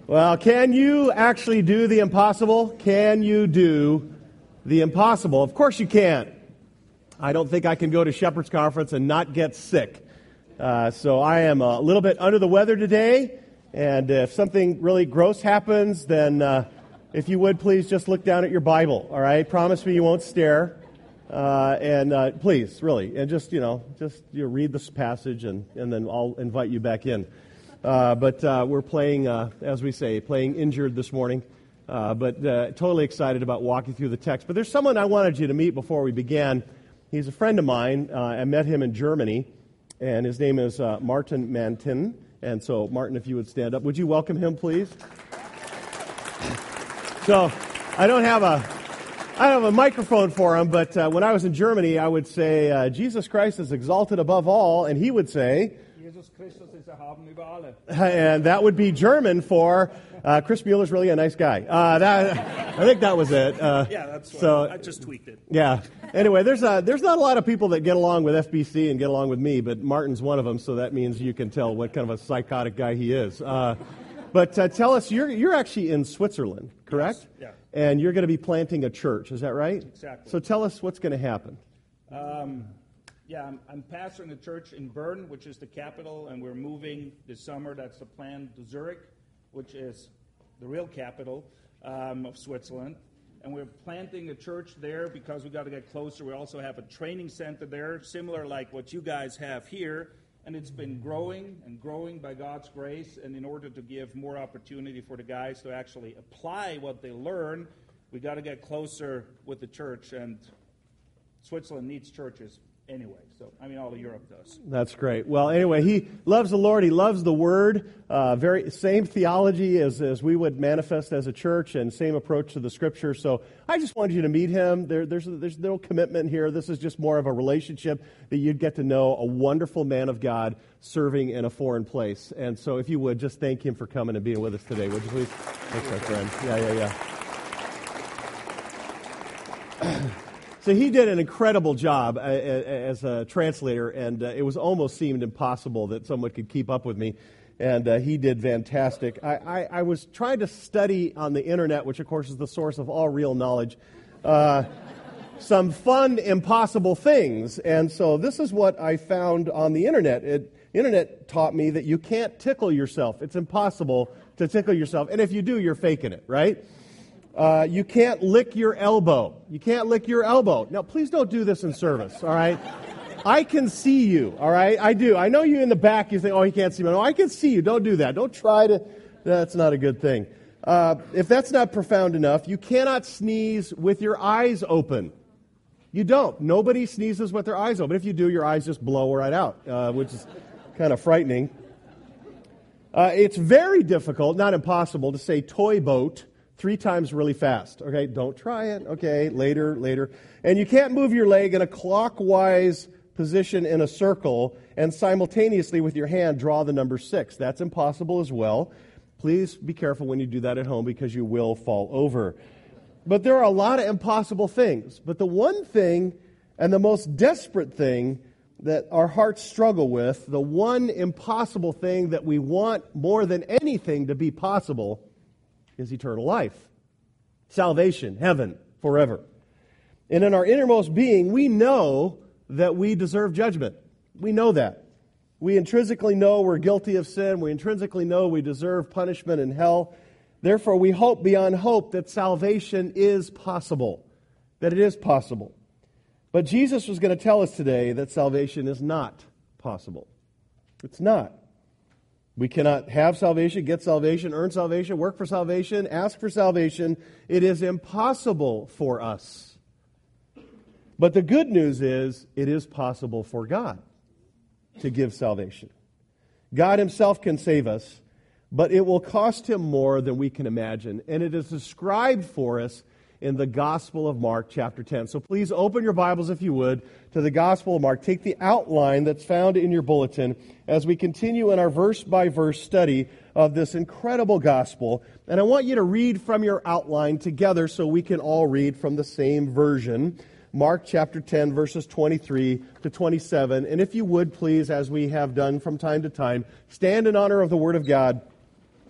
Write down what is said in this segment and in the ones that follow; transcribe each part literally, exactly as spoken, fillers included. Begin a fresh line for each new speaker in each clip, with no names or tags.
Well, can you actually do the impossible? Can you do the impossible? Of course you can. I don't think I can go to Shepherd's Conference and not get sick. Uh, so I am a little bit under the weather today, and if something really gross happens, then uh, if you would, please just look down at your Bible, all right? Promise me you won't stare. Uh, and uh, please, really, and just, you know, just you know, read this passage, and, and then I'll invite you back in. Uh, but uh, we're playing, uh, as we say, playing injured this morning, uh, but uh, totally excited about walking through the text. But there's someone I wanted you to meet before we began. He's a friend of mine. Uh, I met him in Germany, and his name is uh, Martin Mantin. And so, Martin, if you would stand up. Would you welcome him, please? So, I don't have a... I don't have a microphone for him, but uh, when I was in Germany, I would say, uh, Jesus Christ is exalted above all, and he would say,
Jesus Christus ist erhaben über alle.
And that would be German for, uh, Chris Mueller's really a nice guy. Uh, that, I think that was it. Uh,
yeah, that's what
so,
I just tweaked it.
Yeah. Anyway, there's a, there's not a lot of people that get along with F B C and get along with me, but Martin's one of them, so that means you can tell what kind of a psychotic guy he is. Uh, but uh, tell us, you're, you're actually in Switzerland, correct?
Yes. Yeah.
And you're going to be planting a church, is that right?
Exactly.
So tell us what's going to happen.
Um, yeah, I'm, I'm pastoring a church in Bern, which is the capital, and we're moving this summer. That's the plan to Zurich, which is the real capital um, of Switzerland. And we're planting a church there because we got to get closer. We also have a training center there, similar like what you guys have here. And it's been growing and growing by God's grace. And in order to give more opportunity for the guys to actually apply what they learn, we got to get closer with the church. And Switzerland needs churches anyway. So, I mean, all of Europe does.
That's great. Well, anyway, he loves the Lord. He loves the Word. Uh, very same theology as, as we would manifest as a church, and same approach to the Scripture. So I just wanted you to meet him. There, there's, there's no commitment here. This is just more of a relationship that you'd get to know a wonderful man of God serving in a foreign place. And so if you would, just thank him for coming and being with us today. Would you please? Thanks, my friend. Yeah, yeah, yeah. So he did an incredible job as a translator, and it was almost seemed impossible that someone could keep up with me, and uh, he did fantastic. I, I, I was trying to study on the internet, which of course is the source of all real knowledge, uh, some fun, impossible things, and so this is what I found on the internet. It, internet taught me that you can't tickle yourself. It's impossible to tickle yourself, and if you do, you're faking it, right? Uh, you can't lick your elbow. You can't lick your elbow. Now, please don't do this in service, all right? I can see you, all right? I do. I know you in the back, you think, oh, he can't see me. No, I can see you. Don't do that. Don't try to. That's not a good thing. Uh, if that's not profound enough, you cannot sneeze with your eyes open. You don't. Nobody sneezes with their eyes open. If you do, your eyes just blow right out, uh, which is kind of frightening. Uh, it's very difficult, not impossible, to say toy boat three times really fast. Okay, don't try it. Okay, later, later. And you can't move your leg in a clockwise position in a circle and simultaneously with your hand draw the number six. That's impossible as well. Please be careful when you do that at home because you will fall over. But there are a lot of impossible things. But the one thing and the most desperate thing that our hearts struggle with, the one impossible thing that we want more than anything to be possible, is eternal life, salvation, heaven, forever. And in our innermost being, we know that we deserve judgment. We know that. We intrinsically know we're guilty of sin. We intrinsically know we deserve punishment in hell. Therefore, we hope beyond hope that salvation is possible, that it is possible. But Jesus was going to tell us today that salvation is not possible. It's not. We cannot have salvation, get salvation, earn salvation, work for salvation, ask for salvation. It is impossible for us. But the good news is, it is possible for God to give salvation. God himself can save us, but it will cost him more than we can imagine. And it is described for us in the Gospel of Mark, chapter ten. So please open your Bibles, if you would, to the Gospel of Mark. Take the outline that's found in your bulletin as we continue in our verse-by-verse study of this incredible Gospel. And I want you to read from your outline together so we can all read from the same version. Mark chapter ten, verses twenty-three to twenty-seven. And if you would, please, as we have done from time to time, stand in honor of the Word of God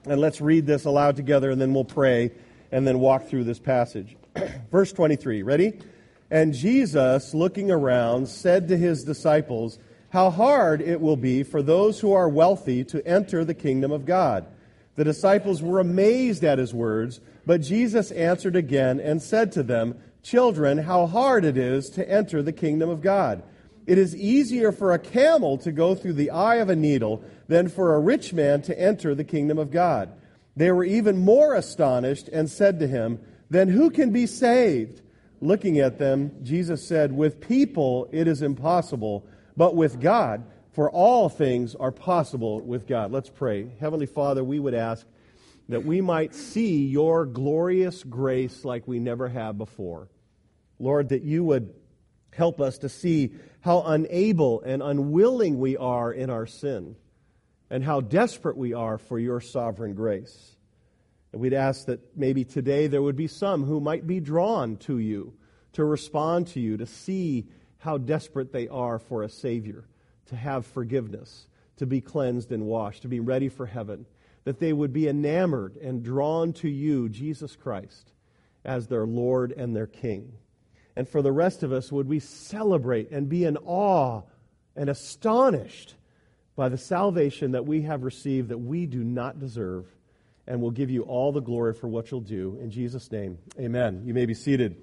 And let's read this aloud together, and then we'll pray, and then walk through this passage. Verse twenty-three, ready? And Jesus, looking around, said to his disciples, "How hard it will be for those who are wealthy to enter the kingdom of God." The disciples were amazed at his words, but Jesus answered again and said to them, "Children, how hard it is to enter the kingdom of God. It is easier for a camel to go through the eye of a needle than for a rich man to enter the kingdom of God." They were even more astonished and said to him, "Then who can be saved?" Looking at them, Jesus said, "With people it is impossible, but with God, for all things are possible with God." Let's pray. Heavenly Father, we would ask that we might see your glorious grace like we never have before. Lord, that you would help us to see how unable and unwilling we are in our sin, and how desperate we are for your sovereign grace. And we'd ask that maybe today there would be some who might be drawn to you, to respond to you, to see how desperate they are for a Savior, to have forgiveness, to be cleansed and washed, to be ready for heaven, that they would be enamored and drawn to you, Jesus Christ, as their Lord and their King. And for the rest of us, would we celebrate and be in awe and astonished by the salvation that we have received that we do not deserve, and we'll give you all the glory for what you'll do. In Jesus' name, amen. You may be seated.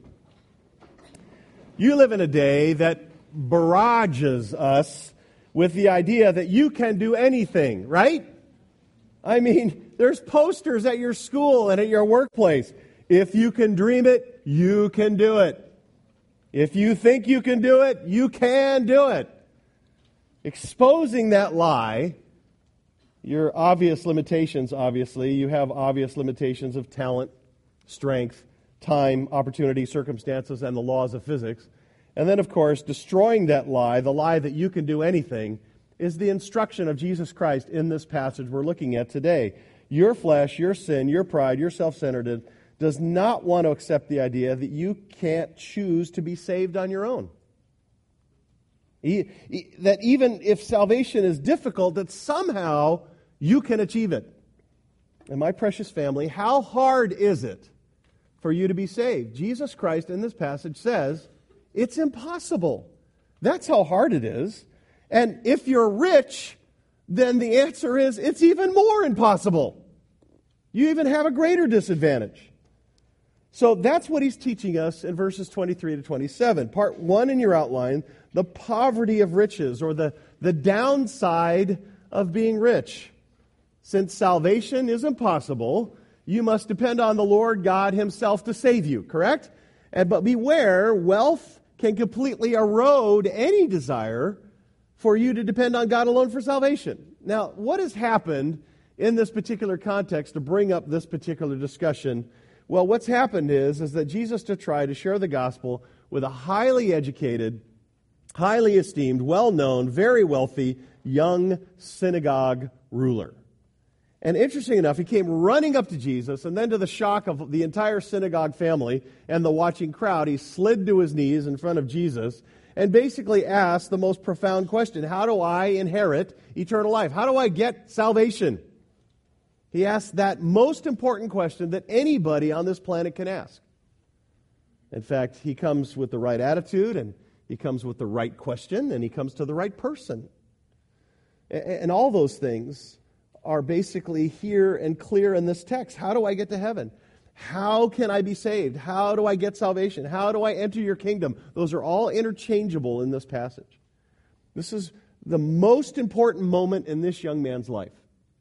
You live in a day that barrages us with the idea that you can do anything, right? I mean, there's posters at your school and at your workplace. If you can dream it, you can do it. If you think you can do it, you can do it. Exposing that lie, your obvious limitations, obviously. You have obvious limitations of talent, strength, time, opportunity, circumstances, and the laws of physics. And then, of course, destroying that lie, the lie that you can do anything, is the instruction of Jesus Christ in this passage we're looking at today. Your flesh, your sin, your pride, your self-centeredness does not want to accept the idea that you can't choose to be saved on your own. He, he, that even if salvation is difficult, that somehow you can achieve it. And my precious family, how hard is it for you to be saved? Jesus Christ in this passage says it's impossible. That's how hard it is. And if you're rich, then the answer is it's even more impossible. You even have a greater disadvantage. So that's what he's teaching us in verses twenty-three to twenty-seven. Part one in your outline, the poverty of riches, or the, the downside of being rich. Since salvation is impossible, you must depend on the Lord God himself to save you, correct? And but beware, wealth can completely erode any desire for you to depend on God alone for salvation. Now, what has happened in this particular context to bring up this particular discussion? Well, what's happened is, is that Jesus to try to share the gospel with a highly educated, highly esteemed, well-known, very wealthy, young synagogue ruler. And interesting enough, he came running up to Jesus, and then to the shock of the entire synagogue family and the watching crowd, he slid to his knees in front of Jesus and basically asked the most profound question: how do I inherit eternal life? How do I get salvation? He asked that most important question that anybody on this planet can ask. In fact, he comes with the right attitude, and he comes with the right question, and he comes to the right person. And all those things are basically here and clear in this text. How do I get to heaven? How can I be saved? How do I get salvation? How do I enter your kingdom? Those are all interchangeable in this passage. This is the most important moment in this young man's life.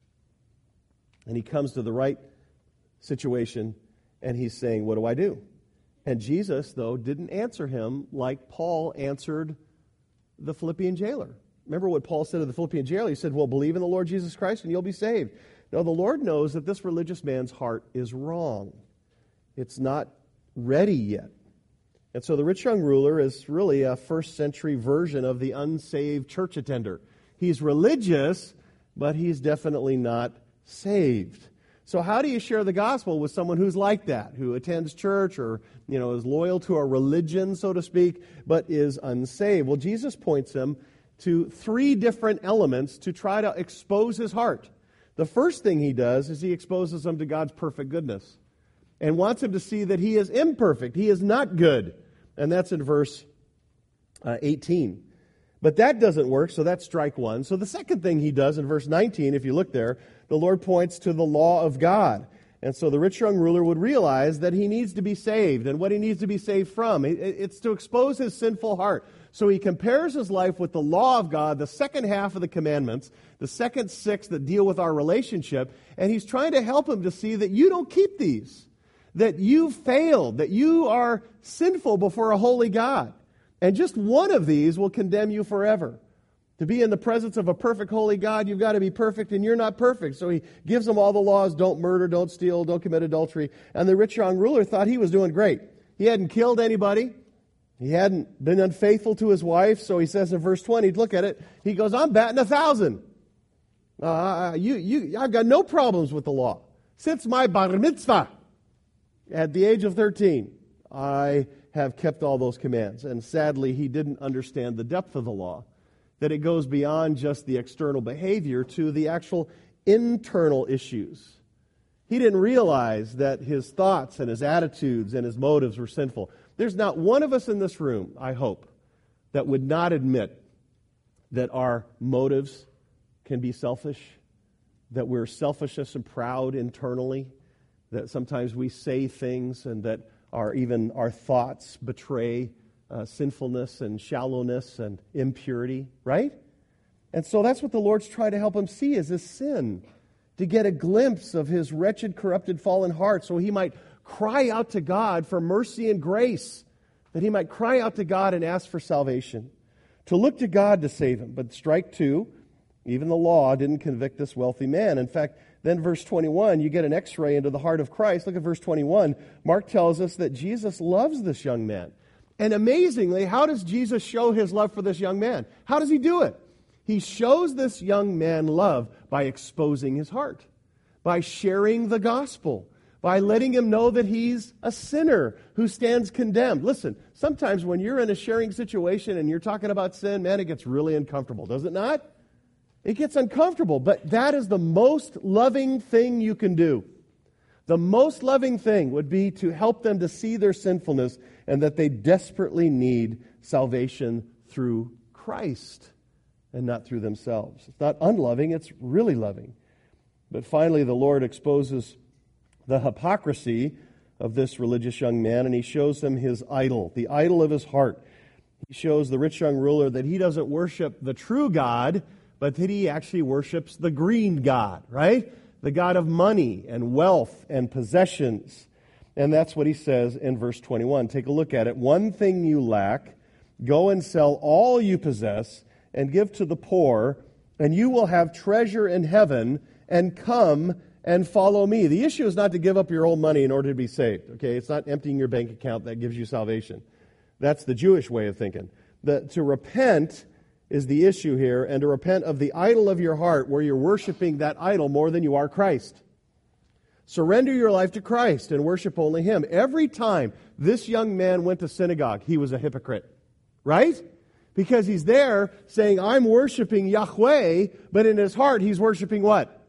And he comes to the right situation, and he's saying, what do I do? And Jesus, though, didn't answer him like Paul answered the Philippian jailer. Remember what Paul said to the Philippian jailer? He said, well, believe in the Lord Jesus Christ and you'll be saved. No, the Lord knows that this religious man's heart is wrong. It's not ready yet. And so the rich young ruler is really a first century version of the unsaved church attender. He's religious, but he's definitely not saved. So how do you share the gospel with someone who's like that, who attends church or, you know, is loyal to a religion, so to speak, but is unsaved? Well, Jesus points him to three different elements to try to expose his heart. The first thing he does is he exposes them to God's perfect goodness and wants him to see that he is imperfect. He is not good. And that's in verse uh, eighteen. But that doesn't work, so that's strike one. So the second thing he does in verse nineteen, if you look there, the Lord points to the law of God. And so the rich young ruler would realize that he needs to be saved, and what he needs to be saved from. It's to expose his sinful heart. So he compares his life with the law of God, the second half of the commandments, the second six that deal with our relationship, and he's trying to help him to see that you don't keep these, that you failed, that you are sinful before a holy God. And just one of these will condemn you forever. To be in the presence of a perfect, holy God, you've got to be perfect, and you're not perfect. So he gives them all the laws: don't murder, don't steal, don't commit adultery. And the rich young ruler thought he was doing great. He hadn't killed anybody. He hadn't been unfaithful to his wife. So he says in verse twenty, look at it, he goes, I'm batting a thousand. Uh, you, you, I've got no problems with the law. Since my bar mitzvah, at the age of thirteen, I have kept all those commands. And sadly, he didn't understand the depth of the law, that it goes beyond just the external behavior to the actual internal issues. He didn't realize that his thoughts and his attitudes and his motives were sinful. There's not one of us in this room, I hope, that would not admit that our motives can be selfish, that we're selfishness and proud internally, that sometimes we say things and that our even our thoughts betray uh, sinfulness and shallowness and impurity, right? And so that's what the Lord's trying to help him see, is his sin, to get a glimpse of his wretched, corrupted, fallen heart, so he might cry out to God for mercy and grace, that he might cry out to God and ask for salvation, to look to God to save him. But strike two, even the law didn't convict this wealthy man. In fact, then verse twenty-one, you get an x-ray into the heart of Christ. Look at verse twenty-one. Mark tells us that Jesus loves this young man. And amazingly, how does Jesus show his love for this young man? How does he do it? He shows this young man love by exposing his heart, by sharing the gospel, by letting him know that he's a sinner who stands condemned. Listen, sometimes when you're in a sharing situation and you're talking about sin, man, it gets really uncomfortable, does it not? It gets uncomfortable, but that is the most loving thing you can do. The most loving thing would be to help them to see their sinfulness and that they desperately need salvation through Christ and not through themselves. It's not unloving, it's really loving. But finally, the Lord exposes the hypocrisy of this religious young man, and he shows them his idol, the idol of his heart. He shows the rich young ruler that he doesn't worship the true God, but that he actually worships the green god, right? The god of money and wealth and possessions. And that's what he says in verse twenty-one. Take a look at it. One thing you lack, go and sell all you possess and give to the poor, and you will have treasure in heaven, and come and follow me. The issue is not to give up your own money in order to be saved, okay? It's not emptying your bank account that gives you salvation. That's the Jewish way of thinking. The, to repent is the issue here, and to repent of the idol of your heart where you're worshiping that idol more than you are Christ. Surrender your life to Christ and worship only Him. Every time this young man went to synagogue, he was a hypocrite, right? Because he's there saying, I'm worshiping Yahweh, but in his heart he's worshiping what?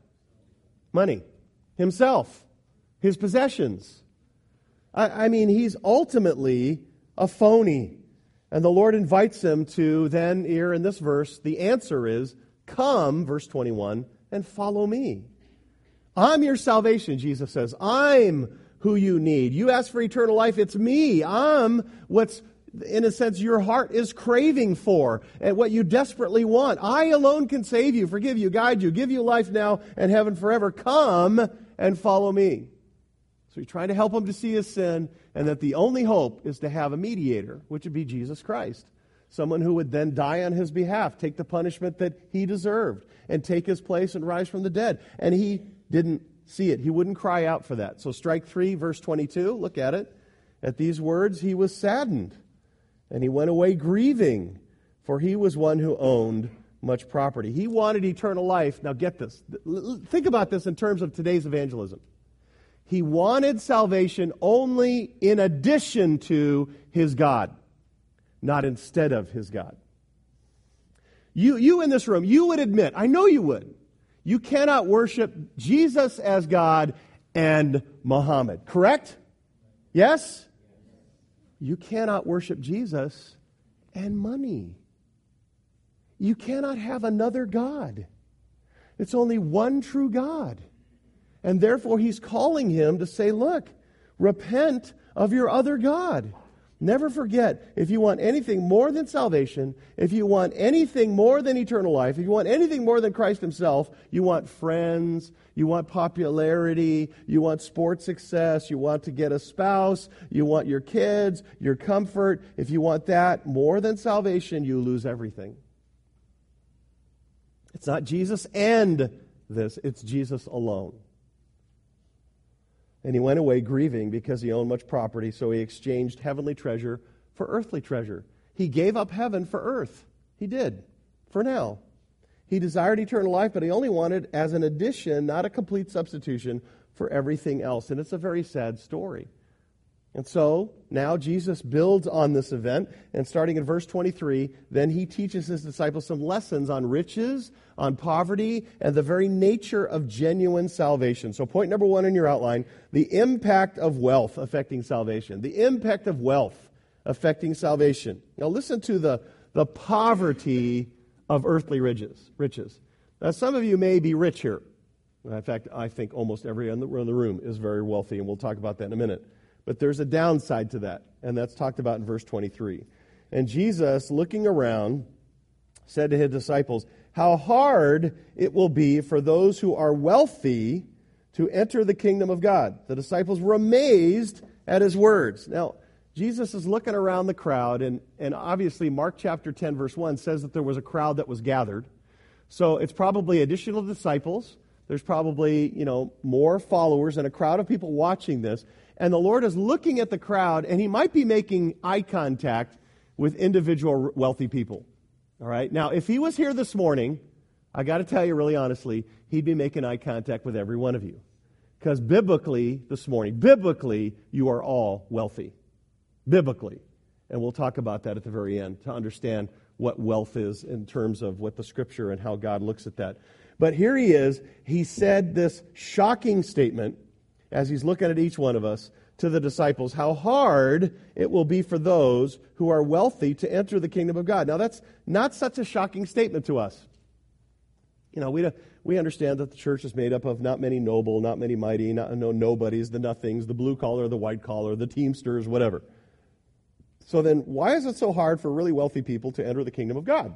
Money. Himself. His possessions. I, I mean, he's ultimately a phony. And the Lord invites him to then, here in this verse, the answer is, come, verse twenty-one, and follow me. I'm your salvation, Jesus says. I'm who you need. You ask for eternal life, it's me. I'm what's, in a sense, your heart is craving for and what you desperately want. I alone can save you, forgive you, guide you, give you life now and heaven forever. Come and follow me. So he's trying to help him to see his sin, and that the only hope is to have a mediator, which would be Jesus Christ. Someone who would then die on his behalf, take the punishment that he deserved, and take his place and rise from the dead. And he didn't see it. He wouldn't cry out for that. So strike three, verse twenty-two, look at it. At these words he was saddened, and he went away grieving, for he was one who owned much property. He wanted eternal life. Now get this. Think about this in terms of today's evangelism. He wanted salvation only in addition to his God, not instead of his God. You, you in this room, you would admit, I know you would, You cannot worship Jesus as God and Muhammad, correct? Yes? You cannot worship Jesus and money. You cannot have another God. It's only one true God. And therefore, he's calling him to say, look, repent of your other God. Never forget, if you want anything more than salvation, if you want anything more than eternal life, if you want anything more than Christ himself, you want friends, you want popularity, you want sports success, you want to get a spouse, you want your kids, your comfort. If you want that more than salvation, you lose everything. It's not Jesus and this, it's Jesus alone. And he went away grieving because he owned much property, so he exchanged heavenly treasure for earthly treasure. He gave up heaven for earth. He did, for now. He desired eternal life, but he only wanted as an addition, not a complete substitution, for everything else. And it's a very sad story. And so, now Jesus builds on this event, and starting in verse twenty-three, then he teaches his disciples some lessons on riches, on poverty, and the very nature of genuine salvation. So point number one in your outline, the impact of wealth affecting salvation. The impact of wealth affecting salvation. Now listen to the, the poverty of earthly riches. riches. Now some of you may be rich here. In fact, I think almost everyone in the room is very wealthy, and we'll talk about that in a minute. But there's a downside to that, and that's talked about in verse twenty-three. And Jesus, looking around, said to his disciples, how hard it will be for those who are wealthy to enter the kingdom of God. The disciples were amazed at his words. Now, Jesus is looking around the crowd, and, and obviously Mark chapter ten, verse one says that there was a crowd that was gathered. So it's probably additional disciples. There's probably, you know, more followers and a crowd of people watching this. And the Lord is looking at the crowd, and he might be making eye contact with individual wealthy people. All right? Now, if he was here this morning, I got to tell you really honestly, he'd be making eye contact with every one of you. Because biblically, this morning, biblically, you are all wealthy. Biblically. And we'll talk about that at the very end to understand what wealth is in terms of what the Scripture and how God looks at that. But here he is. He said this shocking statement as he's looking at each one of us, to the disciples, how hard it will be for those who are wealthy to enter the kingdom of God. Now, that's not such a shocking statement to us. You know, we we understand that the church is made up of not many noble, not many mighty, not, no nobodies, the nothings, the blue collar, the white collar, the teamsters, whatever. So then, why is it so hard for really wealthy people to enter the kingdom of God?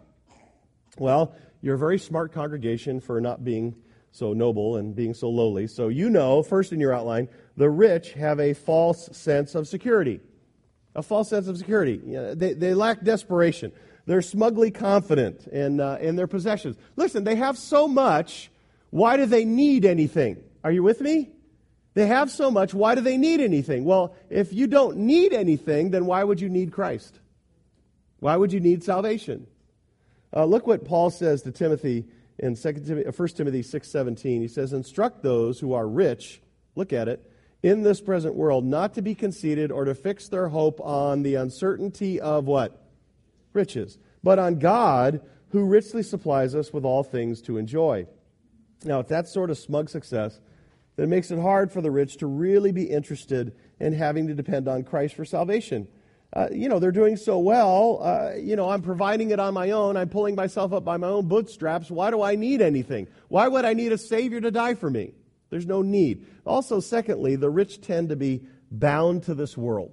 Well, you're a very smart congregation for not being so noble and being so lowly. So you know, first in your outline, the rich have a false sense of security. A false sense of security. You know, they, they lack desperation. They're smugly confident in, uh, in their possessions. Listen, they have so much, why do they need anything? Are you with me? They have so much, why do they need anything? Well, if you don't need anything, then why would you need Christ? Why would you need salvation? Uh, look what Paul says to Timothy in First Timothy six seventeen. He says, instruct those who are rich, look at it, in this present world, not to be conceited or to fix their hope on the uncertainty of what? Riches. But on God, who richly supplies us with all things to enjoy. Now, if that's sort of smug success, then it makes it hard for the rich to really be interested in having to depend on Christ for salvation. Uh, you know, they're doing so well. Uh, you know, I'm providing it on my own. I'm pulling myself up by my own bootstraps. Why do I need anything? Why would I need a Savior to die for me? There's no need. Also, secondly, the rich tend to be bound to this world.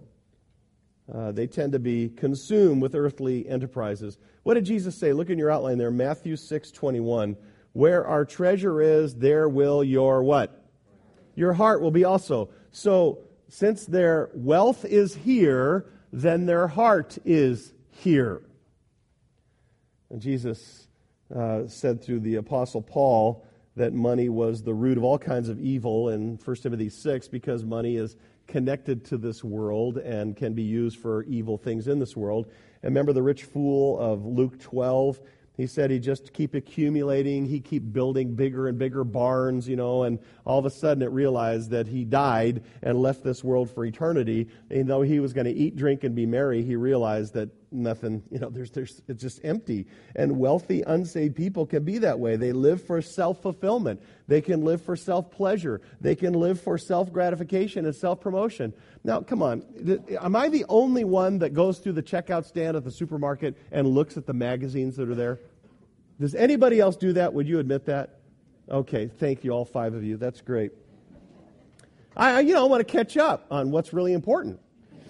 Uh, they tend to be consumed with earthly enterprises. What did Jesus say? Look in your outline there, Matthew six twenty-one. Where our treasure is, there will your what? Your heart will be also. So, since their wealth is here, then their heart is here. And Jesus uh, said through the Apostle Paul that money was the root of all kinds of evil in First Timothy six because money is connected to this world and can be used for evil things in this world. And remember the rich fool of Luke twelve? He said he'd just keep accumulating, he'd keep building bigger and bigger barns, you know, and all of a sudden it realized that he died and left this world for eternity. And though he was going to eat, drink, and be merry, he realized that nothing, you know, there's, there's, it's just empty. And wealthy, unsaved people can be that way. They live for self-fulfillment. They can live for self-pleasure. They can live for self-gratification and self-promotion. Now, come on, am I the only one that goes through the checkout stand at the supermarket and looks at the magazines that are there? Does anybody else do that? Would you admit that? Okay, thank you, all five of you. That's great. I, you know, want to catch up on what's really important.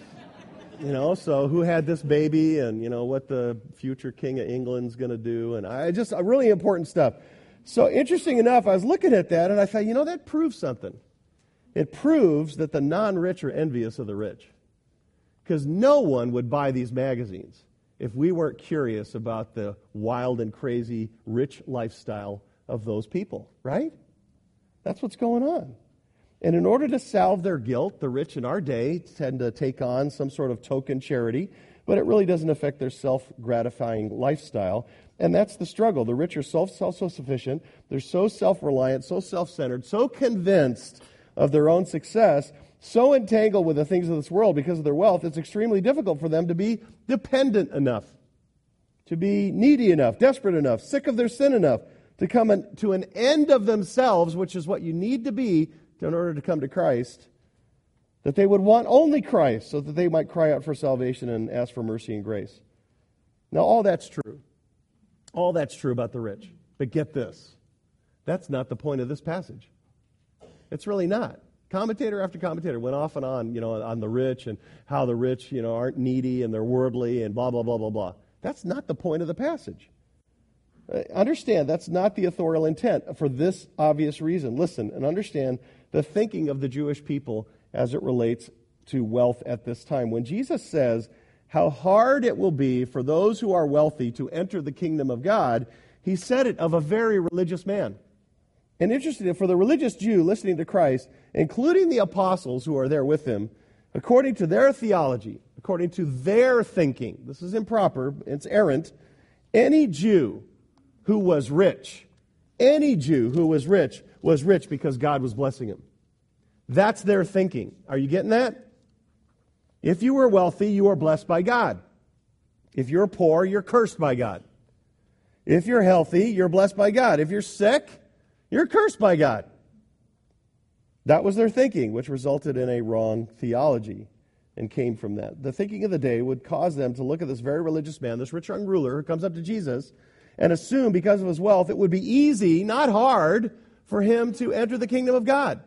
You know, so who had this baby and, you know, what the future king of England's going to do. And I just, uh, really important stuff. So interesting enough, I was looking at that and I thought, you know, that proves something. It proves that the non-rich are envious of the rich. Because no one would buy these magazines if we weren't curious about the wild and crazy rich lifestyle of those people, right? That's what's going on. And in order to salve their guilt, the rich in our day tend to take on some sort of token charity, but it really doesn't affect their self-gratifying lifestyle. And that's the struggle. The rich are so self-sufficient, they're so self-reliant, so self-centered, so convinced of their own success, so entangled with the things of this world because of their wealth, it's extremely difficult for them to be dependent enough, to be needy enough, desperate enough, sick of their sin enough, to come an, to an end of themselves, which is what you need to be in order to come to Christ, that they would want only Christ so that they might cry out for salvation and ask for mercy and grace. Now, all that's true. All that's true about the rich. But get this. That's not the point of this passage. It's really not. Commentator after commentator went off and on, you know, on the rich and how the rich, you know, aren't needy and they're worldly and blah, blah, blah, blah, blah. That's not the point of the passage. Uh, understand, that's not the authorial intent for this obvious reason. Listen and understand the thinking of the Jewish people as it relates to wealth at this time. When Jesus says how hard it will be for those who are wealthy to enter the kingdom of God, he said it of a very religious man. And interestingly, for the religious Jew listening to Christ, including the apostles who are there with him, according to their theology, according to their thinking, this is improper, it's errant, any Jew who was rich, any Jew who was rich, was rich because God was blessing him. That's their thinking. Are you getting that? If you were wealthy, you are blessed by God. If you're poor, you're cursed by God. If you're healthy, you're blessed by God. If you're sick, you're cursed by God. That was their thinking, which resulted in a wrong theology and came from that. The thinking of the day would cause them to look at this very religious man, this rich young ruler who comes up to Jesus, and assume because of his wealth it would be easy, not hard, for him to enter the kingdom of God.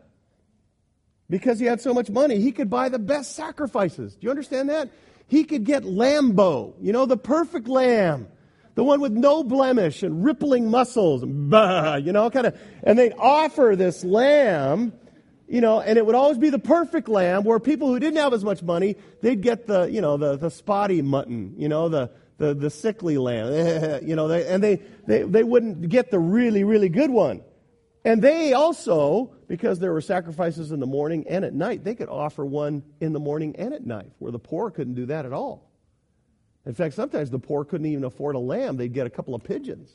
Because he had so much money, he could buy the best sacrifices. Do you understand that? He could get Lambo, you know, the perfect lamb, the one with no blemish and rippling muscles, and bah, you know, kind of, and they'd offer this lamb, you know, and it would always be the perfect lamb, where people who didn't have as much money, they'd get the, you know, the, the spotty mutton, you know, the the, the sickly lamb, you know, they, and they, they, they wouldn't get the really, really good one. And they also, because there were sacrifices in the morning and at night, they could offer one in the morning and at night, where the poor couldn't do that at all. In fact, sometimes the poor couldn't even afford a lamb. They'd get a couple of pigeons.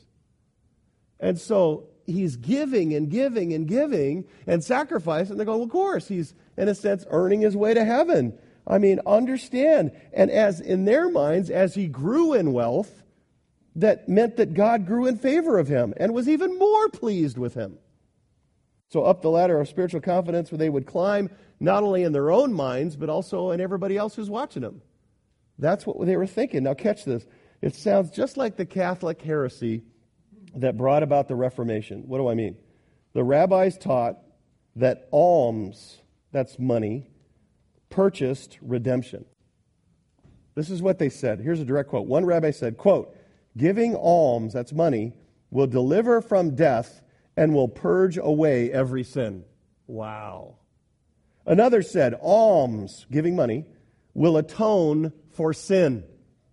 And so he's giving and giving and giving and sacrifice, and they're going, well, of course, he's, in a sense, earning his way to heaven. I mean, understand. And as in their minds, as he grew in wealth, that meant that God grew in favor of him and was even more pleased with him. So up the ladder of spiritual confidence, where they would climb not only in their own minds, but also in everybody else who's watching them. That's what they were thinking. Now catch this. It sounds just like the Catholic heresy that brought about the Reformation. What do I mean? The rabbis taught that alms, that's money, purchased redemption. This is what they said. Here's a direct quote. One rabbi said, quote, "Giving alms, that's money, will deliver from death and will purge away every sin." Wow. Another said, alms, giving money, will atone for sin.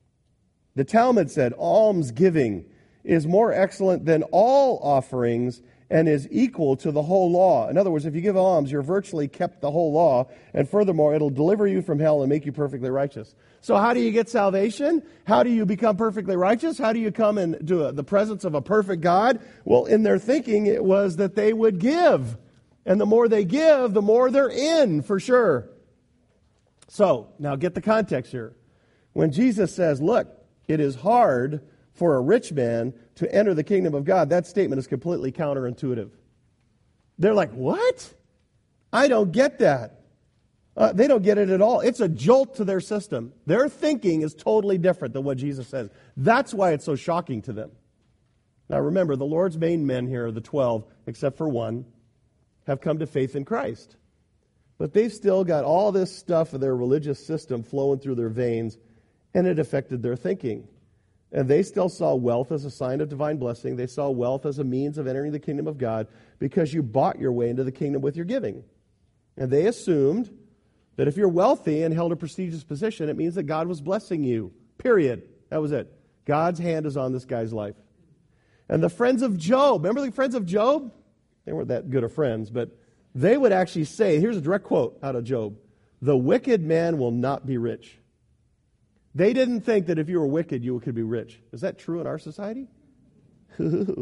The Talmud said, alms giving is more excellent than all offerings and is equal to the whole law. In other words, if you give alms, you're virtually kept the whole law, and furthermore, it'll deliver you from hell and make you perfectly righteous. So how do you get salvation? How do you become perfectly righteous? How do you come into the presence of a perfect God? Well, in their thinking, it was that they would give. And the more they give, the more they're in, for sure. So, now get the context here. When Jesus says, look, It is hard for a rich man to enter the kingdom of God. That statement is completely counterintuitive. They're like, what? I don't get that. Uh, they don't get it at all. It's a jolt to their system. Their thinking is totally different than what Jesus says. That's why it's so shocking to them. Now remember, the Lord's main men here, the twelve, except for one, have come to faith in Christ. But they've still got all this stuff of their religious system flowing through their veins, and it affected their thinking. And they still saw wealth as a sign of divine blessing. They saw wealth as a means of entering the kingdom of God because you bought your way into the kingdom with your giving. And they assumed that if you're wealthy and held a prestigious position, it means that God was blessing you. Period. That was it. God's hand is on this guy's life. And the friends of Job, remember the friends of Job? They weren't that good of friends, but they would actually say, here's a direct quote out of Job, "The wicked man will not be rich." They didn't think that if you were wicked, you could be rich. Is that true in our society? And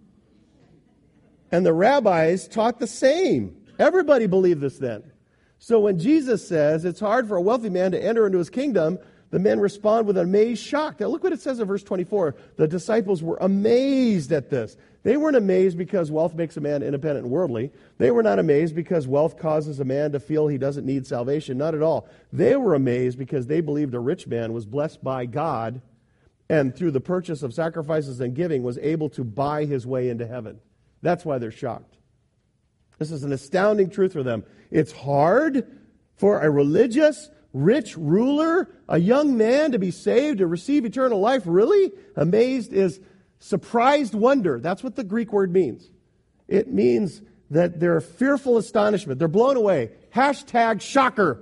the rabbis taught the same. Everybody believed this then. So when Jesus says it's hard for a wealthy man to enter into his kingdom, the men respond with an amazed shock. Now look what it says in verse twenty-four. The disciples were amazed at this. They weren't amazed because wealth makes a man independent and worldly. They were not amazed because wealth causes a man to feel he doesn't need salvation. Not at all. They were amazed because they believed a rich man was blessed by God and through the purchase of sacrifices and giving was able to buy his way into heaven. That's why they're shocked. This is an astounding truth for them. It's hard for a religious, rich ruler, a young man to be saved, to receive eternal life. Really? Amazed is surprised wonder. That's what the Greek word means. It means that they're fearful astonishment. They're blown away. Hashtag shocker.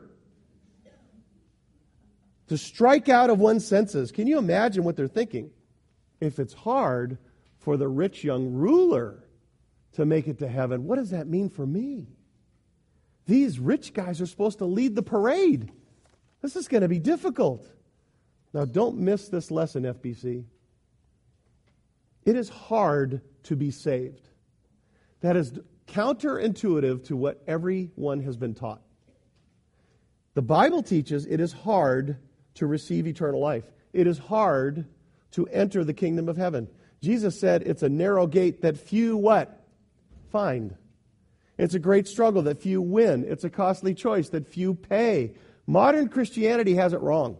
To strike out of one's senses. Can you imagine what they're thinking? If it's hard for the rich young ruler to make it to heaven, what does that mean for me? These rich guys are supposed to lead the parade. This is going to be difficult. Now, don't miss this lesson, F B C. It is hard to be saved. That is counterintuitive to what everyone has been taught. The Bible teaches it is hard to receive eternal life. It is hard to enter the kingdom of heaven. Jesus said it's a narrow gate that few what? Find. It's a great struggle that few win. It's a costly choice that few pay. Modern Christianity has it wrong.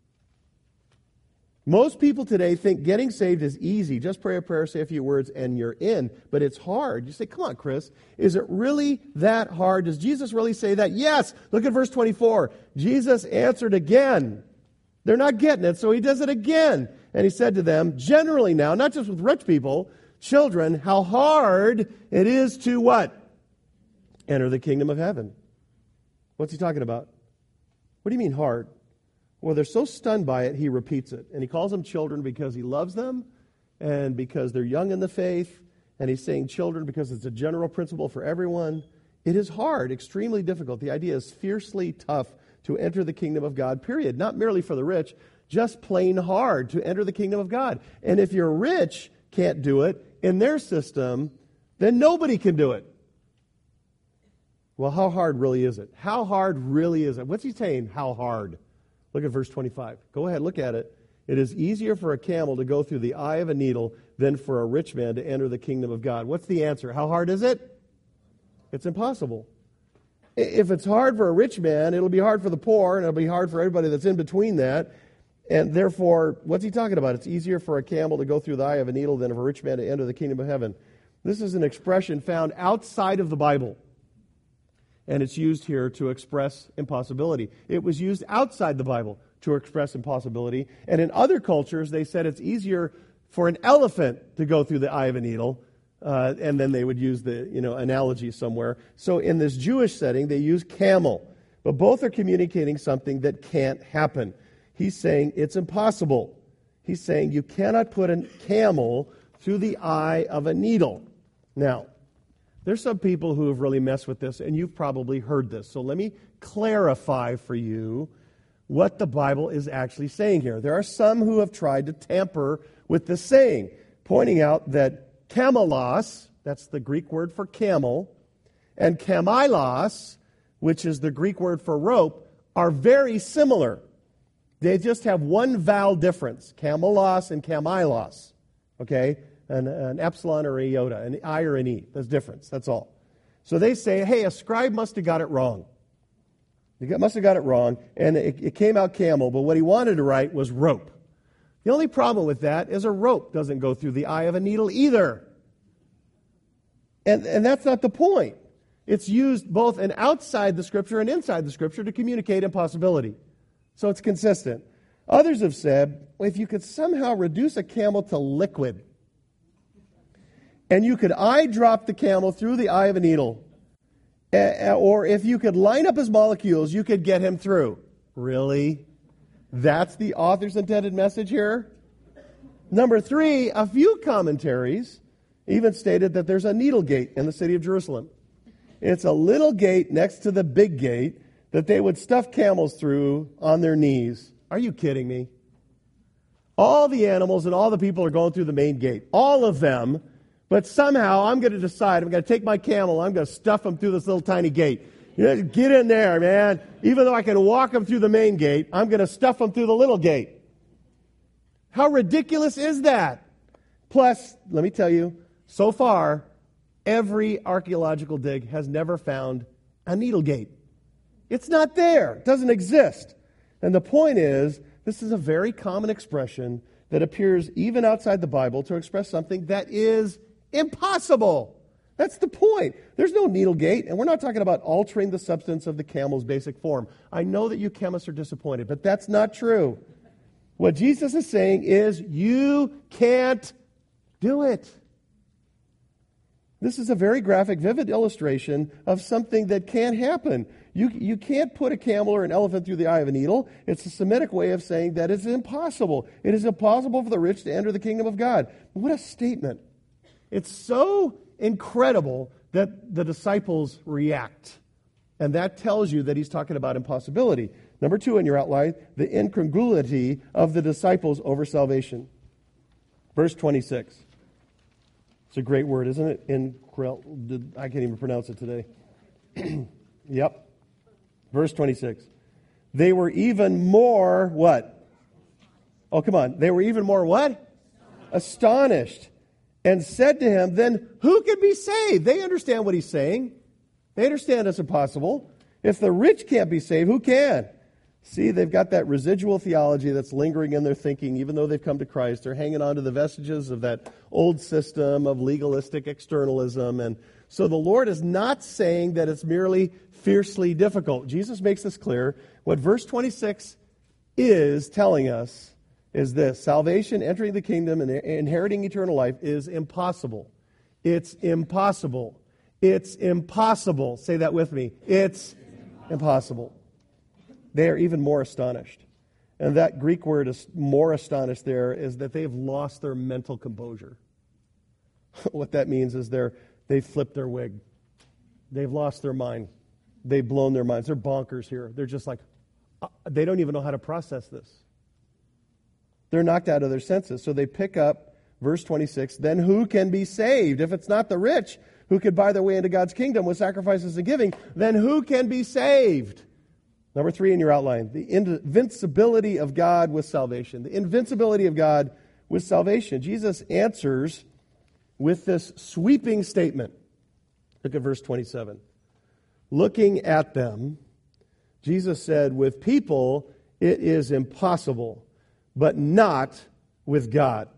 Most people today think getting saved is easy. Just pray a prayer, say a few words, and you're in. But it's hard. You say, come on, Chris. Is it really that hard? Does Jesus really say that? Yes. Look at verse twenty-four. Jesus answered again. They're not getting it, so he does it again. And he said to them, generally now, not just with rich people, children, how hard it is to what? Enter the kingdom of heaven. What's he talking about? What do you mean hard? Well, they're so stunned by it, he repeats it. And he calls them children because he loves them and because they're young in the faith. And he's saying children because it's a general principle for everyone. It is hard, extremely difficult. The idea is fiercely tough to enter the kingdom of God, period. Not merely for the rich, just plain hard to enter the kingdom of God. And if you're rich, can't do it in their system, then nobody can do it. Well, how hard really is it? How hard really is it? What's he saying, how hard? Look at verse twenty-five. Go ahead, look at it. It is easier for a camel to go through the eye of a needle than for a rich man to enter the kingdom of God. What's the answer? How hard is it? It's impossible. If it's hard for a rich man, it'll be hard for the poor, and it'll be hard for everybody that's in between that. And therefore, what's he talking about? It's easier for a camel to go through the eye of a needle than for a rich man to enter the kingdom of heaven. This is an expression found outside of the Bible. And it's used here to express impossibility. It was used outside the Bible to express impossibility. And in other cultures, they said it's easier for an elephant to go through the eye of a needle. Uh, and then they would use the you know analogy somewhere. So in this Jewish setting, they use camel. But both are communicating something that can't happen. He's saying it's impossible. He's saying you cannot put a camel through the eye of a needle. Now, there's some people who have really messed with this, and you've probably heard this. So let me clarify for you what the Bible is actually saying here. There are some who have tried to tamper with this saying, pointing out that camelos, that's the Greek word for camel, and kamailos, which is the Greek word for rope, are very similar. They just have one vowel difference, camelos and camylos, okay? An, an epsilon or a iota, an I or an E. That's difference, that's all. So they say, hey, a scribe must have got it wrong. He must have got it wrong, and it, it came out camel, but what he wanted to write was rope. The only problem with that is a rope doesn't go through the eye of a needle either. And, and that's not the point. It's used both and outside the Scripture and inside the Scripture to communicate impossibility. So it's consistent. Others have said, well, if you could somehow reduce a camel to liquid, and you could eye drop the camel through the eye of a needle, uh, or if you could line up his molecules, you could get him through. Really? That's the author's intended message here? Number three, a few commentaries even stated that there's a needle gate in the city of Jerusalem. It's a little gate next to the big gate that they would stuff camels through on their knees. Are you kidding me? All the animals and all the people are going through the main gate. All of them. But somehow I'm going to decide, I'm going to take my camel, I'm going to stuff them through this little tiny gate. You know, get in there, man. Even though I can walk them through the main gate, I'm going to stuff them through the little gate. How ridiculous is that? Plus, let me tell you, so far, every archaeological dig has never found a needle gate. It's not there. It doesn't exist. And the point is, this is a very common expression that appears even outside the Bible to express something that is impossible. That's the point. There's no needle gate, and we're not talking about altering the substance of the camel's basic form. I know that you chemists are disappointed, but that's not true. What Jesus is saying is, you can't do it. This is a very graphic, vivid illustration of something that can't happen. You, you can't put a camel or an elephant through the eye of a needle. It's a Semitic way of saying that it's impossible. It is impossible for the rich to enter the kingdom of God. What a statement. It's so incredible that the disciples react. And that tells you that he's talking about impossibility. Number two in your outline, the incongruity of the disciples over salvation. Verse twenty-six. It's a great word, isn't it? Increl- I can't even pronounce it today. Yep. Verse twenty-six. They were even more what? Oh, come on. They were even more what? Astonished. And said to him, then who can be saved? They understand what he's saying. They understand it's impossible. If the rich can't be saved, who can? See, they've got that residual theology that's lingering in their thinking, even though they've come to Christ. They're hanging on to the vestiges of that old system of legalistic externalism. And so the Lord is not saying that it's merely fiercely difficult. Jesus makes this clear. What verse twenty-six is telling us is this: salvation, entering the kingdom, and inheriting eternal life is impossible. It's impossible. It's impossible. Say that with me. It's impossible. They are even more astonished. And that Greek word is more astonished there is that they've lost their mental composure. What that means is they're, they've flipped their wig. They've lost their mind. They've blown their minds. They're bonkers here. They're just like, uh, they don't even know how to process this. They're knocked out of their senses. So they pick up verse twenty-six, then who can be saved? If it's not the rich who could buy their way into God's kingdom with sacrifices and giving, then who can be saved? Number three in your outline, the invincibility of God with salvation. The invincibility of God with salvation. Jesus answers with this sweeping statement. Look at verse twenty-seven. Looking at them, Jesus said, with people it is impossible, but not with God.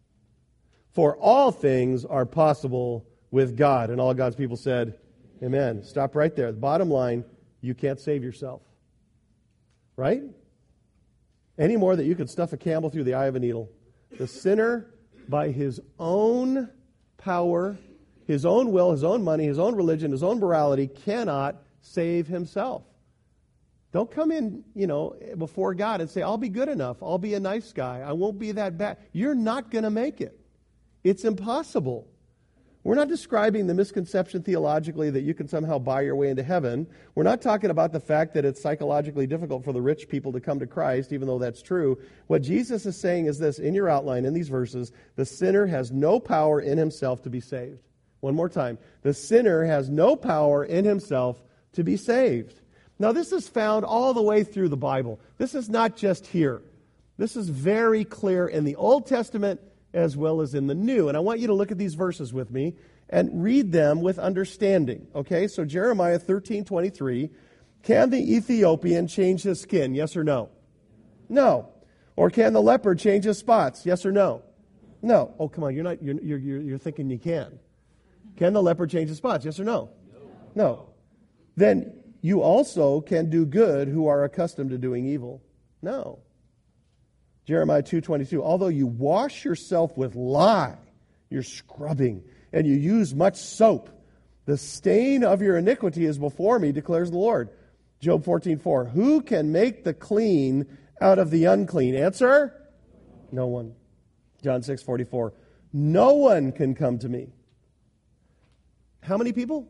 For all things are possible with God. And all God's people said, amen. Stop right there. The bottom line, you can't save yourself. Right? Any more that you could stuff a camel through the eye of a needle. The sinner, by his own power, his own will, his own money, his own religion, his own morality, cannot save himself. Don't come in, you know, before God and say, I'll be good enough. I'll be a nice guy. I won't be that bad. You're not going to make it. It's impossible. We're not describing the misconception theologically that you can somehow buy your way into heaven. We're not talking about the fact that it's psychologically difficult for the rich people to come to Christ, even though that's true. What Jesus is saying is this, in your outline, in these verses, the sinner has no power in himself to be saved. One more time. The sinner has no power in himself to be saved. Now, this is found all the way through the Bible. This is not just here. This is very clear in the Old Testament as well as in the New. And I want you to look at these verses with me and read them with understanding. Okay, so Jeremiah thirteen twenty-three. Can the Ethiopian change his skin? Yes or no? No. Or can the leopard change his spots? Yes or no? No. Oh, come on, you're not. You're you're you're thinking you can. Can the leopard change his spots? Yes or no? No. Then you also can do good who are accustomed to doing evil. No. Jeremiah two twenty-two. Although you wash yourself with lye, you're scrubbing, and you use much soap, the stain of your iniquity is before me, declares the Lord. Job fourteen four. Who can make the clean out of the unclean? Answer? No one. John six forty-four. No one can come to me. How many people?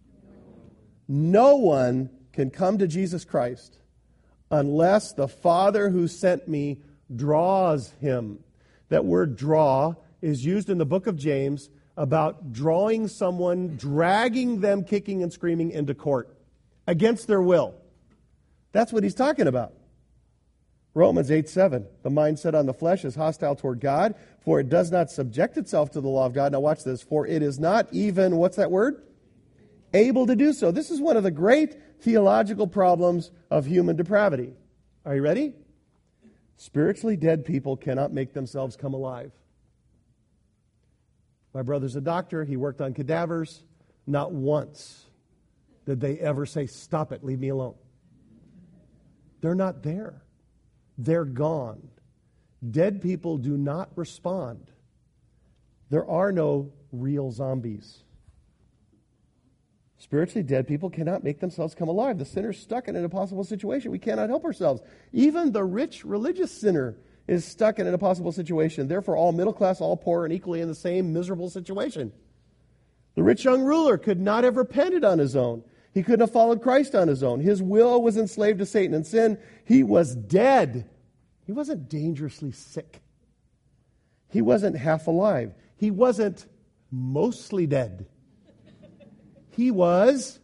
No one can come to Jesus Christ unless the Father who sent me draws him. That word draw is used in the book of James about drawing someone, dragging them kicking and screaming into court against their will. That's what he's talking about. Romans eight seven. The mind set on the flesh is hostile toward God, for it does not subject itself to the law of God. Now watch this. For it is not even, what's that word? Able to do so. This is one of the great theological problems of human depravity. Are you ready? Spiritually dead people cannot make themselves come alive. My brother's a doctor. He worked on cadavers. Not once did they ever say, stop it, leave me alone. They're not there. They're gone. Dead people do not respond. There are no real zombies. Spiritually dead people cannot make themselves come alive. The sinner's stuck in an impossible situation. We cannot help ourselves. Even the rich religious sinner is stuck in an impossible situation. Therefore, all middle class, all poor, and equally in the same miserable situation. The rich young ruler could not have repented on his own. He couldn't have followed Christ on his own. His will was enslaved to Satan and sin. He was dead. He wasn't dangerously sick. He wasn't half alive. He wasn't mostly dead. He was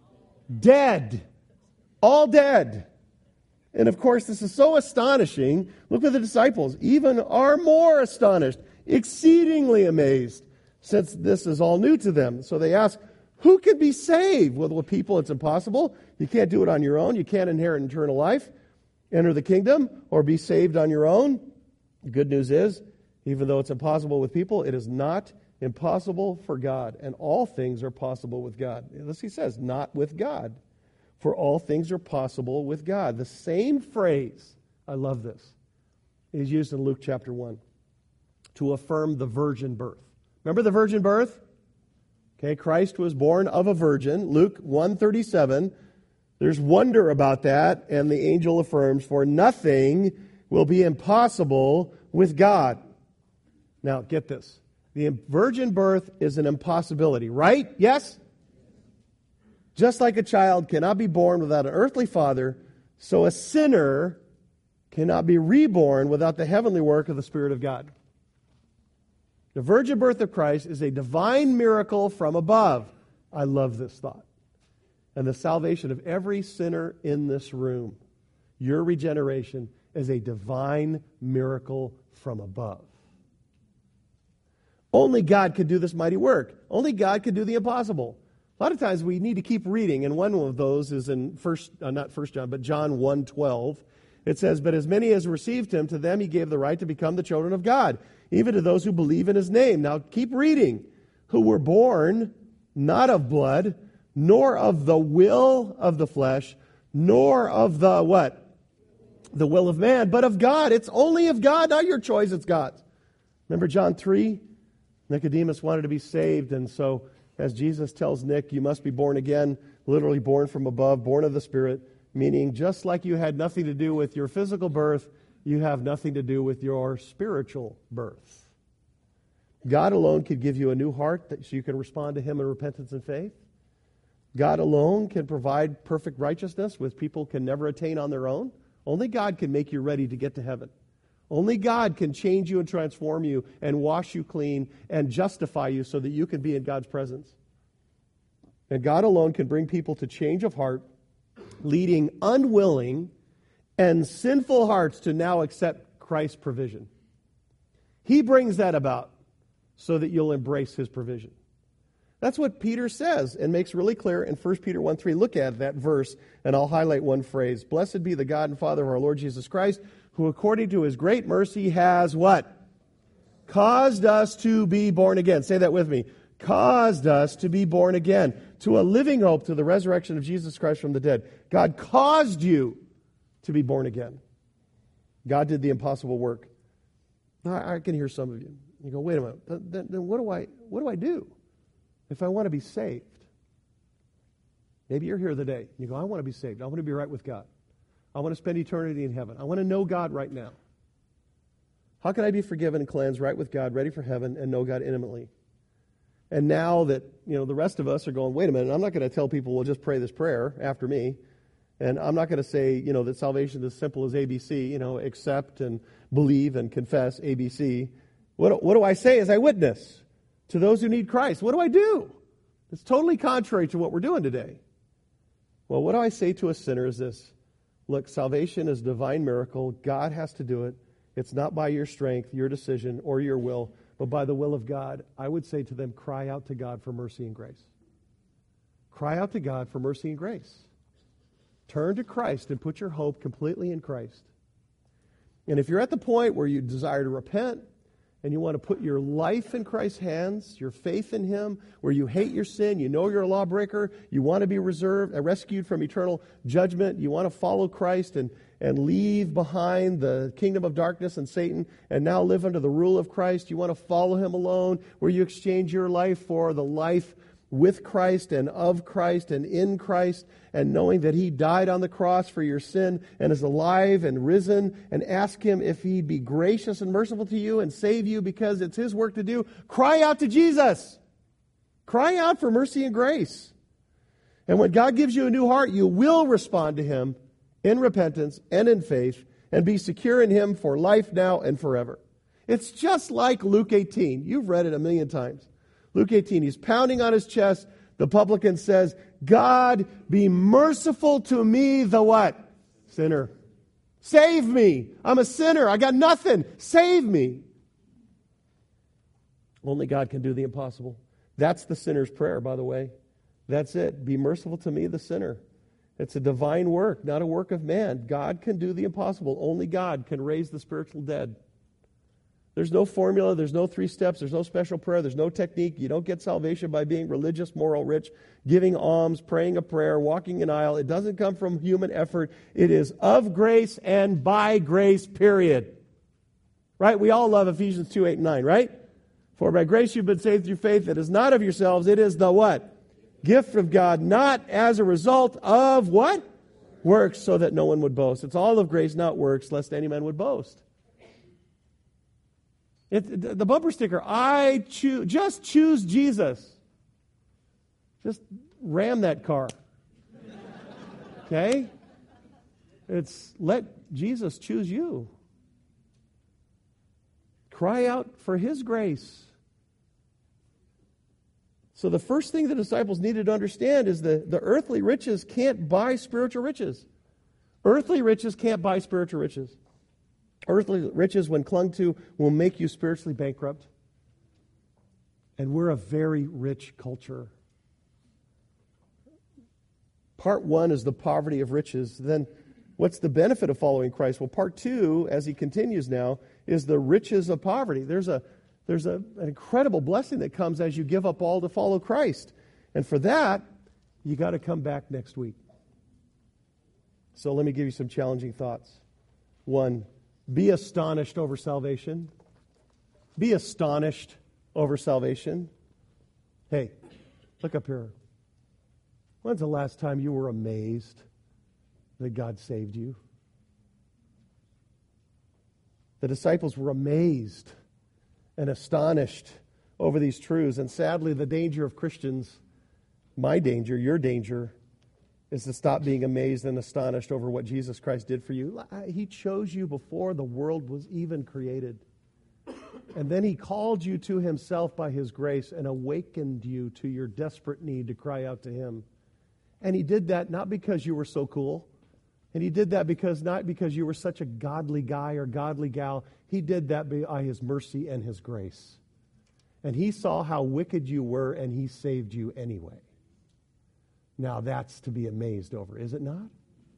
dead. All dead. And of course, this is so astonishing. Look at the disciples. Even are more astonished, exceedingly amazed, since this is all new to them. So they ask, who can be saved? Well, with people, it's impossible. You can't do it on your own. You can't inherit eternal life, enter the kingdom, or be saved on your own. The good news is, even though it's impossible with people, it is not impossible for God. And all things are possible with God. As he says, not with God. For all things are possible with God. The same phrase, I love this, is used in Luke chapter one to affirm the virgin birth. Remember the virgin birth? Okay, Christ was born of a virgin. Luke one thirty-seven. There's wonder about that, and the angel affirms, for nothing will be impossible with God. Now, get this. The virgin birth is an impossibility, right? Yes? Just like a child cannot be born without an earthly father, so a sinner cannot be reborn without the heavenly work of the Spirit of God. The virgin birth of Christ is a divine miracle from above. I love this thought. And the salvation of every sinner in this room, your regeneration, is a divine miracle from above. Only God could do this mighty work. Only God could do the impossible. A lot of times we need to keep reading, and one of those is in first, uh, not First John, but John one twelve. It says, but as many as received him, to them he gave the right to become the children of God, even to those who believe in his name. Now keep reading. Who were born not of blood, nor of the will of the flesh, nor of the what? The will of man, but of God. It's only of God, not your choice, it's God's. Remember John three? Nicodemus wanted to be saved, and so as Jesus tells Nick, you must be born again, literally born from above, born of the Spirit, meaning just like you had nothing to do with your physical birth, you have nothing to do with your spiritual birth. God alone could give you a new heart that so you can respond to him in repentance and faith. God alone can provide perfect righteousness, which people can never attain on their own. Only God can make you ready to get to heaven. Only God can change you and transform you and wash you clean and justify you so that you can be in God's presence. And God alone can bring people to change of heart leading unwilling and sinful hearts to now accept Christ's provision. He brings that about so that you'll embrace his provision. That's what Peter says and makes really clear in First Peter one three. Look at that verse, and I'll highlight one phrase. Blessed be the God and Father of our Lord Jesus Christ, who according to his great mercy has what? Caused us to be born again. Say that with me. Caused us to be born again to a living hope, to the resurrection of Jesus Christ from the dead. God caused you to be born again. God did the impossible work. I, I can hear some of you. You go, wait a minute. Then, then what do I what do I do if I want to be saved? Maybe you're here today. You go, I want to be saved. I want to be right with God. I want to spend eternity in heaven. I want to know God right now. How can I be forgiven and cleansed, right with God, ready for heaven, and know God intimately? And now that, you know, the rest of us are going, wait a minute, I'm not going to tell people, well, just pray this prayer after me. And I'm not going to say, you know, that salvation is as simple as A B C, you know, accept and believe and confess, A B C. What, what do I say as I witness to those who need Christ? What do I do? It's totally contrary to what we're doing today. Well, what do I say to a sinner is this. Look, salvation is a divine miracle. God has to do it. It's not by your strength, your decision, or your will, but by the will of God. I would say to them, cry out to God for mercy and grace. Cry out to God for mercy and grace. Turn to Christ and put your hope completely in Christ. And if you're at the point where you desire to repent and you want to put your life in Christ's hands, your faith in Him, where you hate your sin, you know you're a lawbreaker, you want to be reserved, uh, rescued from eternal judgment, you want to follow Christ and, and leave behind the kingdom of darkness and Satan and now live under the rule of Christ, you want to follow Him alone, where you exchange your life for the life with Christ and of Christ and in Christ, and knowing that He died on the cross for your sin and is alive and risen, and ask Him if He'd be gracious and merciful to you and save you because it's His work to do. Cry out to Jesus. Cry out for mercy and grace. And when God gives you a new heart, you will respond to Him in repentance and in faith and be secure in Him for life now and forever. It's just like Luke eighteen. You've read it a million times. Luke eighteen, he's pounding on his chest. The publican says, God, be merciful to me, the what? Sinner. Save me. I'm a sinner. I got nothing. Save me. Only God can do the impossible. That's the sinner's prayer, by the way. That's it. Be merciful to me, the sinner. It's a divine work, not a work of man. God can do the impossible. Only God can raise the spiritual dead. There's no formula, there's no three steps, there's no special prayer, there's no technique. You don't get salvation by being religious, moral, rich, giving alms, praying a prayer, walking an aisle. It doesn't come from human effort. It is of grace and by grace, period. Right? We all love Ephesians two, eight, and nine, right? For by grace you've been saved through faith. That is not of yourselves, it is the what? Gift of God, not as a result of what? Works, so that no one would boast. It's all of grace, not works, lest any man would boast. It, the bumper sticker, I choose, just choose Jesus. Just ram that car. Okay? It's let Jesus choose you. Cry out for His grace. So the first thing the disciples needed to understand is the, the earthly riches can't buy spiritual riches. Earthly riches can't buy spiritual riches. Earthly riches, when clung to, will make you spiritually bankrupt. And we're a very rich culture. Part one is the poverty of riches. Then what's the benefit of following Christ? Well, part two, as he continues now, is the riches of poverty. There's a there's a, an incredible blessing that comes as you give up all to follow Christ. And for that, you got to come back next week. So let me give you some challenging thoughts. One, be astonished over salvation. Be astonished over salvation. Hey, look up here. When's the last time you were amazed that God saved you? The disciples were amazed and astonished over these truths. And sadly, the danger of Christians, my danger, your danger, is to stop being amazed and astonished over what Jesus Christ did for you. He chose you before the world was even created. And then He called you to Himself by His grace and awakened you to your desperate need to cry out to Him. And he did that not because you were so cool. And he did that because not because you were such a godly guy or godly gal. He did that by his mercy and his grace. And he saw how wicked you were, and he saved you anyway. Now that's to be amazed over, is it not?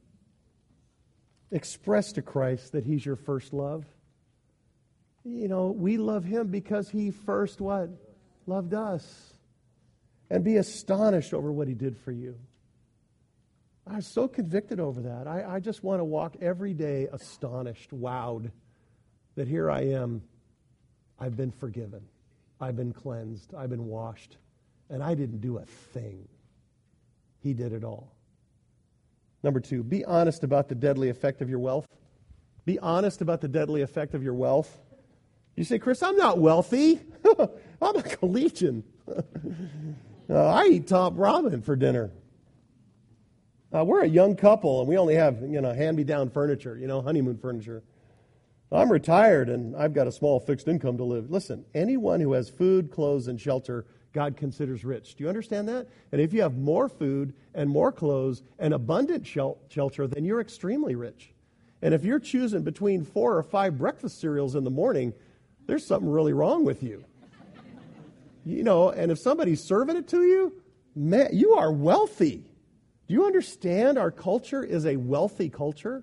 Express to Christ that he's your first love. You know, we love him because he first what? Loved us. And be astonished over what he did for you. I'm so convicted over that. I, I just want to walk every day astonished, wowed, that here I am. I've been forgiven. I've been cleansed. I've been washed. And I didn't do a thing. He did it all. Number two, be honest about the deadly effect of your wealth. Be honest about the deadly effect of your wealth. You say, Chris, I'm not wealthy. I'm a collegian. uh, I eat top ramen for dinner. Uh, we're a young couple, and we only have, you know, hand-me-down furniture, you know, honeymoon furniture. I'm retired, and I've got a small fixed income to live. Listen, anyone who has food, clothes, and shelter, God considers rich. Do you understand that? And if you have more food and more clothes and abundant shel- shelter, then you're extremely rich. And if you're choosing between four or five breakfast cereals in the morning, there's something really wrong with you. You know, and if somebody's serving it to you, man, you are wealthy. Do you understand our culture is a wealthy culture?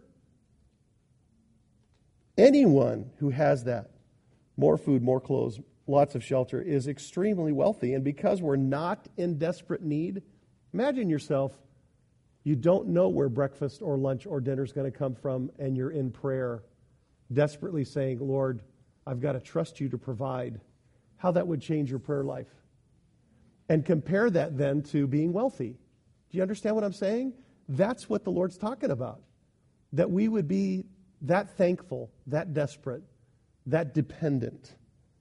Anyone who has that, more food, more clothes, lots of shelter, is extremely wealthy. And because we're not in desperate need, imagine yourself, you don't know where breakfast or lunch or dinner is going to come from, and you're in prayer, desperately saying, Lord, I've got to trust you to provide. How that would change your prayer life. And compare that then to being wealthy. Do you understand what I'm saying? That's what the Lord's talking about. That we would be that thankful, that desperate, that dependent.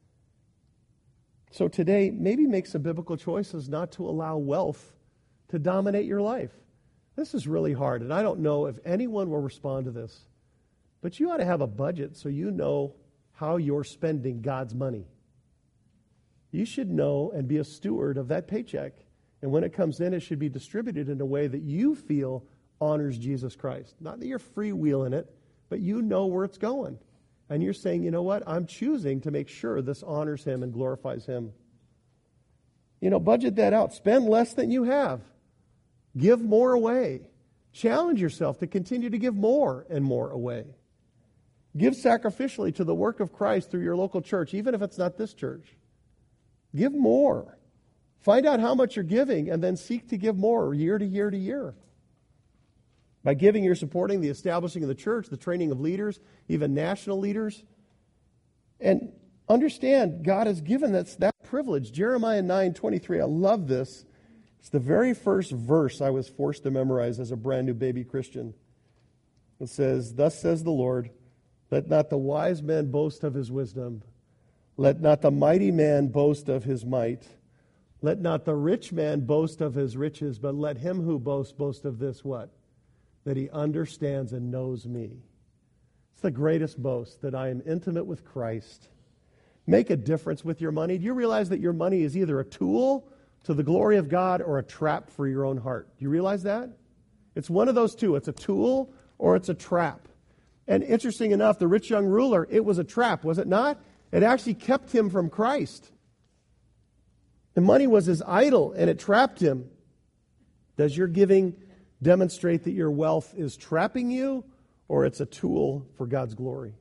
So today, maybe make some biblical choices not to allow wealth to dominate your life. This is really hard, and I don't know if anyone will respond to this. But you ought to have a budget so you know how you're spending God's money. You should know and be a steward of that paycheck. And when it comes in, it should be distributed in a way that you feel honors Jesus Christ. Not that you're freewheeling it, but you know where it's going. And you're saying, you know what? I'm choosing to make sure this honors him and glorifies him. You know, budget that out. Spend less than you have. Give more away. Challenge yourself to continue to give more and more away. Give sacrificially to the work of Christ through your local church, even if it's not this church. Give more. Find out how much you're giving and then seek to give more year to year to year. By giving, you're supporting the establishing of the church, the training of leaders, even national leaders. And understand, God has given us that privilege. Jeremiah nine twenty-three, I love this. It's the very first verse I was forced to memorize as a brand new baby Christian. It says, thus says the Lord, let not the wise man boast of his wisdom. Let not the mighty man boast of his might. Let not the rich man boast of his riches, but let him who boasts boast of this what? That he understands and knows me. It's the greatest boast, that I am intimate with Christ. Make a difference with your money. Do you realize that your money is either a tool to the glory of God or a trap for your own heart? Do you realize that? It's one of those two. It's a tool or it's a trap. And interesting enough, the rich young ruler, it was a trap, was it not? It actually kept him from Christ. The money was his idol, and it trapped him. Does your giving demonstrate that your wealth is trapping you, or it's a tool for God's glory?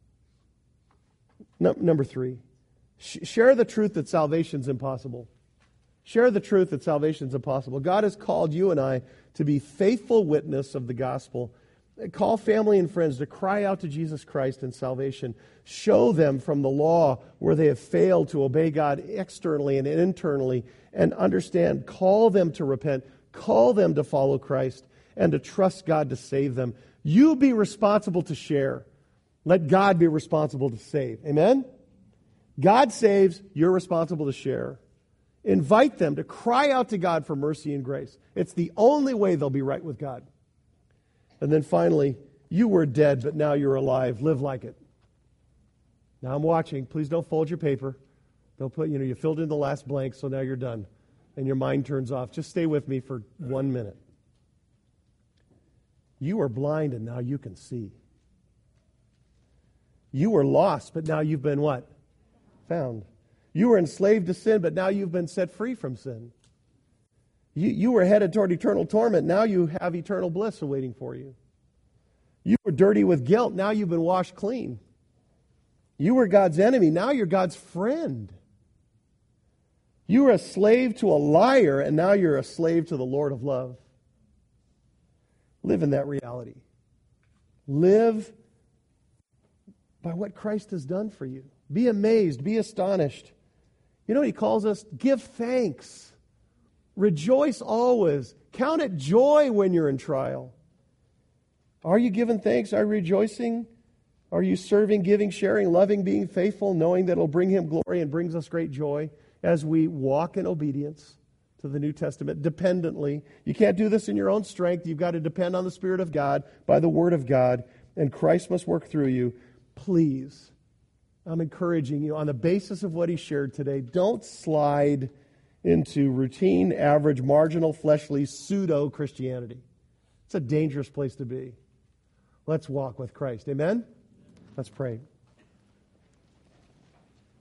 No, number three, sh- share the truth that salvation's impossible. Share the truth that salvation's impossible. God has called you and I to be faithful witness of the gospel. Call family and friends to cry out to Jesus Christ in salvation. Show them from the law where they have failed to obey God externally and internally, and understand. Call them to repent. Call them to follow Christ and to trust God to save them. You be responsible to share. Let God be responsible to save. Amen? God saves. You're responsible to share. Invite them to cry out to God for mercy and grace. It's the only way they'll be right with God. And then finally, you were dead, but now you're alive. Live like it. Now I'm watching. Please don't fold your paper. Don't put, you know, you filled in the last blank, so now you're done. And your mind turns off. Just stay with me for one minute. You were blind and now you can see. You were lost, but now you've been what? Found. You were enslaved to sin, but now you've been set free from sin. You, you were headed toward eternal torment. Now you have eternal bliss awaiting for you. You were dirty with guilt. Now you've been washed clean. You were God's enemy. Now you're God's friend. You were a slave to a liar, and now you're a slave to the Lord of love. Live in that reality. Live by what Christ has done for you. Be amazed. Be astonished. You know what he calls us? Give thanks. Rejoice always. Count it joy when you're in trial. Are you giving thanks? Are you rejoicing? Are you serving, giving, sharing, loving, being faithful, knowing that it'll bring him glory and brings us great joy as we walk in obedience to the New Testament dependently? You can't do this in your own strength. You've got to depend on the Spirit of God, by the Word of God, and Christ must work through you. Please, I'm encouraging you on the basis of what he shared today, don't slide into routine, average, marginal, fleshly, pseudo-Christianity. It's a dangerous place to be. Let's walk with Christ. Amen? Let's pray.